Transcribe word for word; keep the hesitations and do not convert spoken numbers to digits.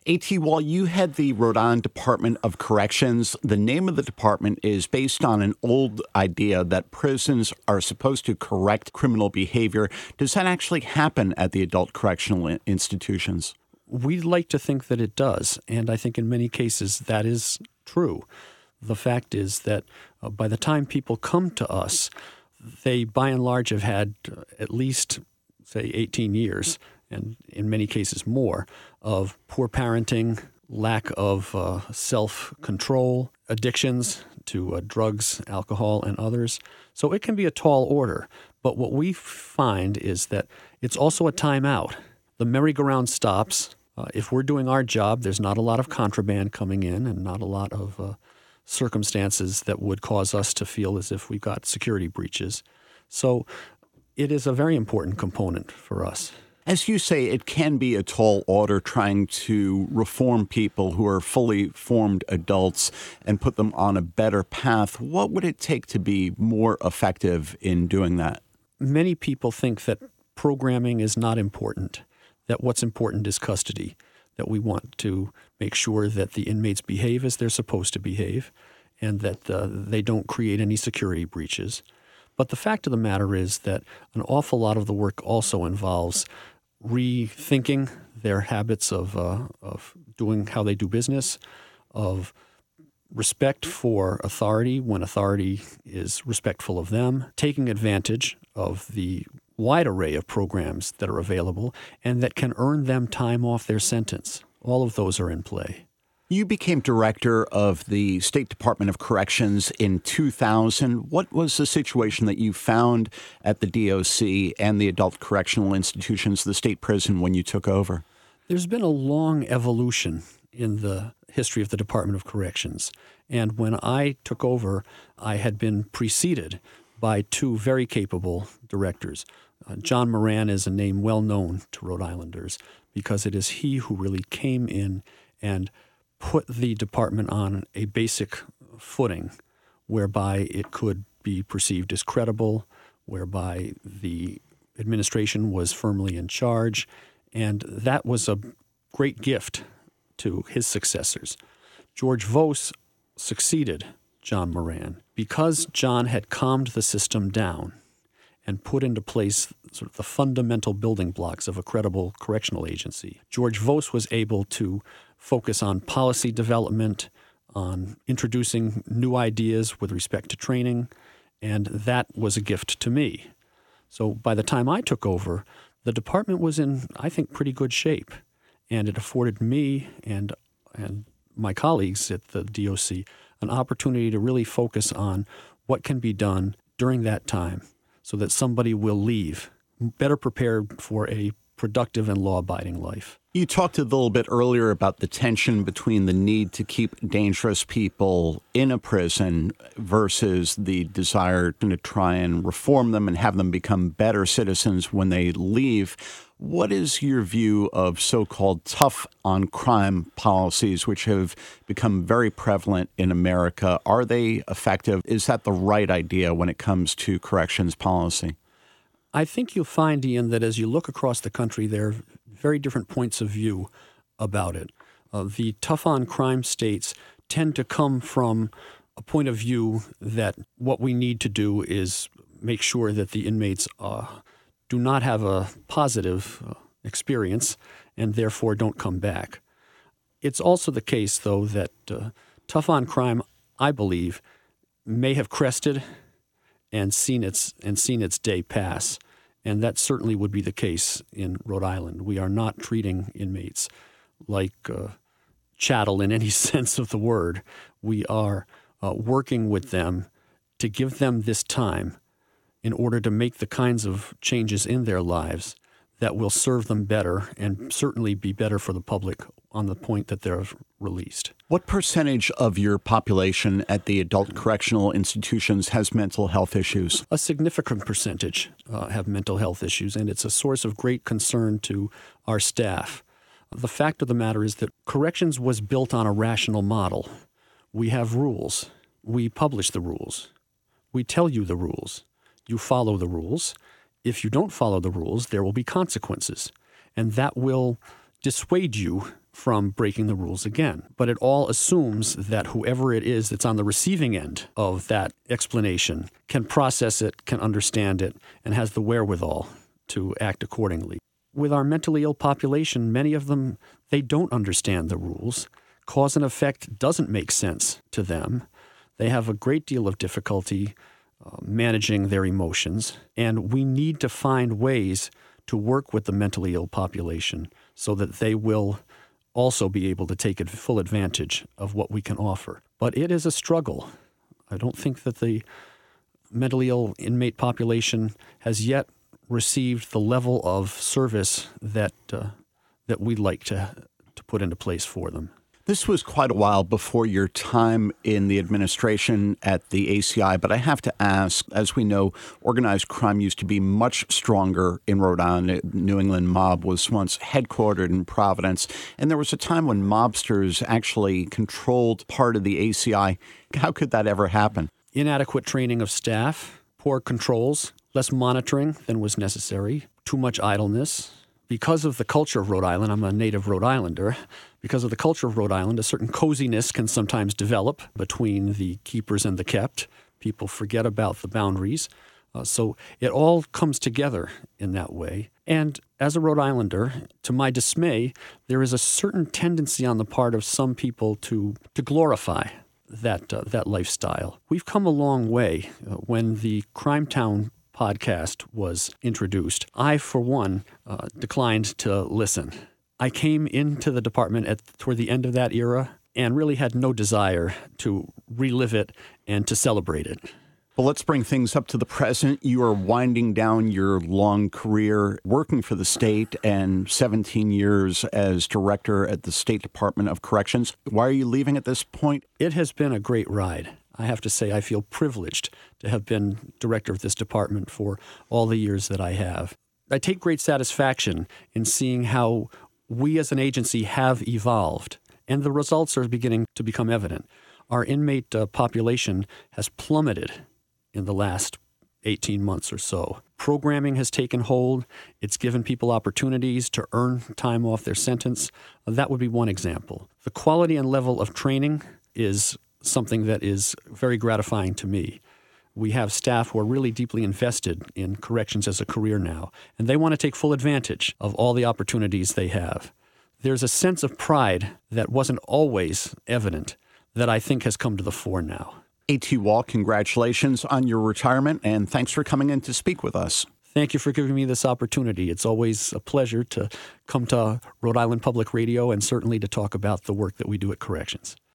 A T, while you head the Rhode Island Department of Corrections, the name of the department is based on an old idea that prisons are supposed to correct criminal behavior. Does that actually happen at the adult correctional institutions? We'd like to think that it does, and I think in many cases that is true. The fact is that uh, by the time people come to us, they by and large have had uh, at least, say, eighteen years, and in many cases more, of poor parenting, lack of uh, self-control, addictions to uh, drugs, alcohol, and others. So it can be a tall order. But what we find is that it's also a timeout. The merry-go-round stops. Uh, if we're doing our job, there's not a lot of contraband coming in and not a lot of uh, circumstances that would cause us to feel as if we've got security breaches. So it is a very important component for us. As you say, it can be a tall order trying to reform people who are fully formed adults and put them on a better path. What would it take to be more effective in doing that? Many people think that programming is not important, that what's important is custody, that we want to make sure that the inmates behave as they're supposed to behave and that uh, they don't create any security breaches. But the fact of the matter is that an awful lot of the work also involves rethinking their habits of uh, of doing how they do business, of respect for authority when authority is respectful of them, taking advantage of the wide array of programs that are available and that can earn them time off their sentence. All of those are in play. You became director of the State Department of Corrections in two thousand. What was the situation that you found at the D O C and the adult correctional institutions, the state prison, when you took over? There's been a long evolution in the history of the Department of Corrections. And when I took over, I had been preceded by two very capable directors. Uh, John Moran is a name well known to Rhode Islanders because it is he who really came in and put the department on a basic footing whereby it could be perceived as credible, whereby the administration was firmly in charge, and that was a great gift to his successors. George Vos succeeded John Moran because John had calmed the system down and put into place sort of the fundamental building blocks of a credible correctional agency. George Vos was able to focus on policy development, on introducing new ideas with respect to training, and that was a gift to me. So by the time I took over, the department was in, I think, pretty good shape, and it afforded me and and my colleagues at the D O C an opportunity to really focus on what can be done during that time so that somebody will leave better prepared for a productive and law-abiding life. You talked a little bit earlier about the tension between the need to keep dangerous people in a prison versus the desire to try and reform them and have them become better citizens when they leave. What is your view of so-called tough-on-crime policies, which have become very prevalent in America? Are they effective? Is that the right idea when it comes to corrections policy? I think you'll find, Ian, that as you look across the country, there are very different points of view about it. Uh, the tough-on-crime states tend to come from a point of view that what we need to do is make sure that the inmates uh, do not have a positive uh, experience and therefore don't come back. It's also the case, though, that uh, tough-on-crime, I believe, may have crested and seen its and seen its day pass. And that certainly would be the case in Rhode Island. We are not treating inmates like uh, chattel in any sense of the word. We are uh, working with them to give them this time in order to make the kinds of changes in their lives that will serve them better and certainly be better for the public on the point that they're released. What percentage of your population at the adult correctional institutions has mental health issues? A significant percentage uh, have mental health issues, and it's a source of great concern to our staff. The fact of the matter is that corrections was built on a rational model. We have rules. We publish the rules. We tell you the rules. You follow the rules. If you don't follow the rules, there will be consequences, and that will dissuade you from breaking the rules again. But it all assumes that whoever it is that's on the receiving end of that explanation can process it, can understand it, and has the wherewithal to act accordingly. With our mentally ill population, many of them, they don't understand the rules. Cause and effect doesn't make sense to them. They have a great deal of difficulty uh, managing their emotions, and we need to find ways to work with the mentally ill population so that they will also be able to take full advantage of what we can offer. But it is a struggle. I don't think that the mentally ill inmate population has yet received the level of service that uh, that we'd like to to put into place for them. This was quite a while before your time in the administration at the A C I, but I have to ask, as we know, organized crime used to be much stronger in Rhode Island. The New England mob was once headquartered in Providence, and there was a time when mobsters actually controlled part of the A C I. How could that ever happen? Inadequate training of staff, poor controls, less monitoring than was necessary, too much idleness. Because of the culture of Rhode Island, I'm a native Rhode Islander, because of the culture of Rhode Island, a certain coziness can sometimes develop between the keepers and the kept. People forget about the boundaries. Uh, so it all comes together in that way. And as a Rhode Islander, to my dismay, there is a certain tendency on the part of some people to, to glorify that, uh, that lifestyle. We've come a long way. Uh, when the Crime Town podcast was introduced, I, for one, uh, declined to listen. I came into the department at toward the end of that era and really had no desire to relive it and to celebrate it. Well, let's bring things up to the present. You are winding down your long career working for the state and seventeen years as director at the State Department of Corrections. Why are you leaving at this point? It has been a great ride. I have to say I feel privileged to have been director of this department for all the years that I have. I take great satisfaction in seeing how we as an agency have evolved, and the results are beginning to become evident. Our inmate uh, population has plummeted in the last eighteen months or so. Programming has taken hold. It's given people opportunities to earn time off their sentence. Uh, that would be one example. The quality and level of training is something that is very gratifying to me. We have staff who are really deeply invested in corrections as a career now, and they want to take full advantage of all the opportunities they have. There's a sense of pride that wasn't always evident that I think has come to the fore now. A T. Wall, congratulations on your retirement, and thanks for coming in to speak with us. Thank you for giving me this opportunity. It's always a pleasure to come to Rhode Island Public Radio and certainly to talk about the work that we do at Corrections.